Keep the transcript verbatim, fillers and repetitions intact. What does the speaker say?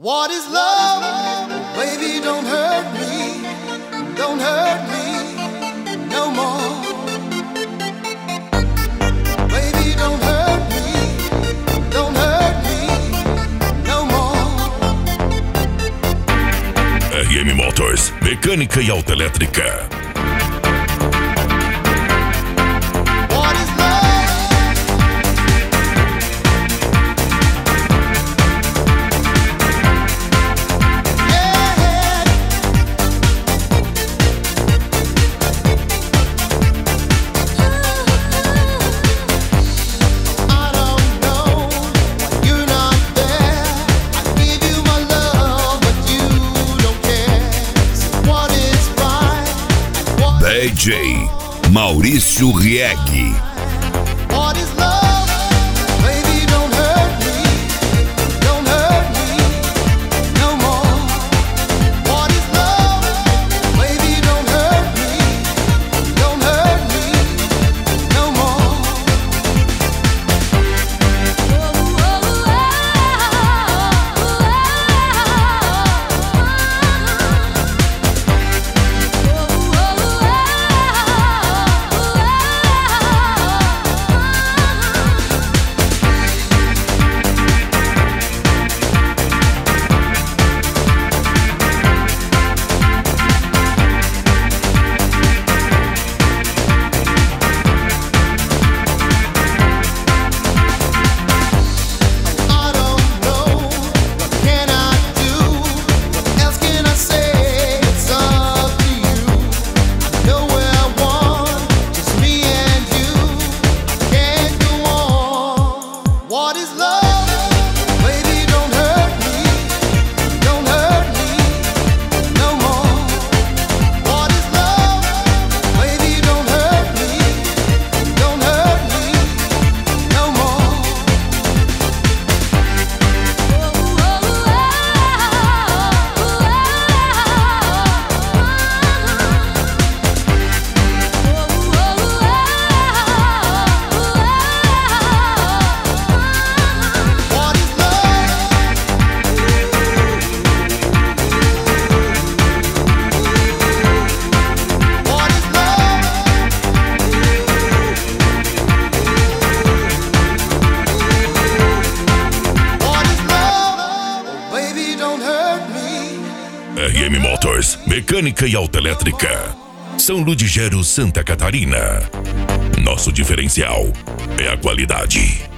What is love? Baby, don't hurt me, don't hurt me no more. Baby, don't hurt me, don't hurt me no more. R M Motors, mecânica e autoelétrica. D J Maurício Rieg. R M Motors, mecânica e autoelétrica. São Ludgero, Santa Catarina. Nosso diferencial é a qualidade.